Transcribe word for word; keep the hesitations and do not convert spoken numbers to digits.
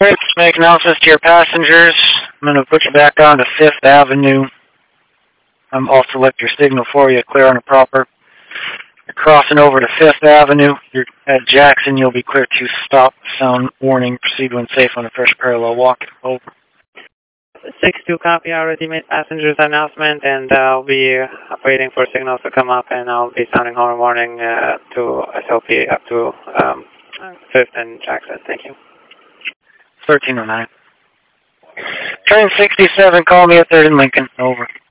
Alright, make announcements to your passengers. I'm going to put you back on to Fifth Avenue. Um, I'll select your signal for you, clear on the proper. You're crossing over to Fifth Avenue. You're at Jackson. You'll be clear to stop. Sound warning. Proceed when safe on the first parallel walk. Over. six two copy. I already made passengers announcement, and uh, I'll be uh, waiting for signals to come up, and I'll be sounding horn warning uh, to S L P up to um, Fifth and Jackson. Thank you. thirteen oh nine. Train sixty-seven, call me at third in Lincoln. Over.